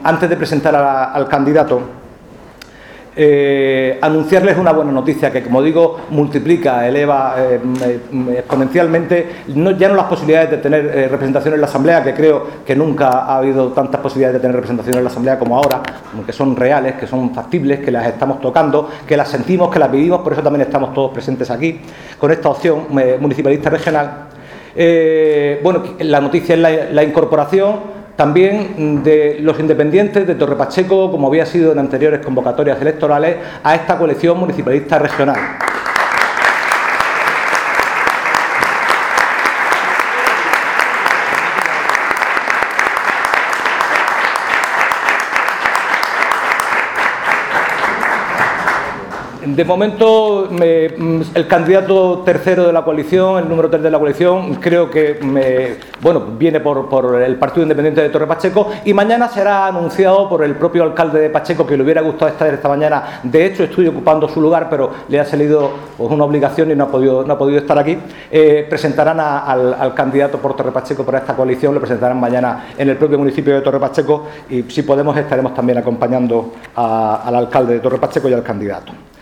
antes de presentar al candidato, anunciarles una buena noticia que, como digo, multiplica, eleva exponencialmente ya no las posibilidades de tener representación en la Asamblea, que creo que nunca ha habido tantas posibilidades de tener representación en la Asamblea como ahora, que son reales, que son factibles, que las estamos tocando, que las sentimos, que las vivimos. Por eso también estamos todos presentes aquí con esta opción municipalista regional. Bueno, la noticia es la incorporación también de los independientes de Torre Pacheco, como había sido en anteriores convocatorias electorales, a esta coalición municipalista regional. De momento, el candidato tercero de la coalición, el número 3 de la coalición, creo que viene por el Partido Independiente de Torre Pacheco, y mañana será anunciado por el propio alcalde de Pacheco, que le hubiera gustado estar esta mañana. De hecho, estoy ocupando su lugar, pero le ha salido una obligación y no ha podido estar aquí. Presentarán al candidato por Torre Pacheco por esta coalición, lo presentarán mañana en el propio municipio de Torre Pacheco, y si podemos estaremos también acompañando al alcalde de Torre Pacheco y al candidato.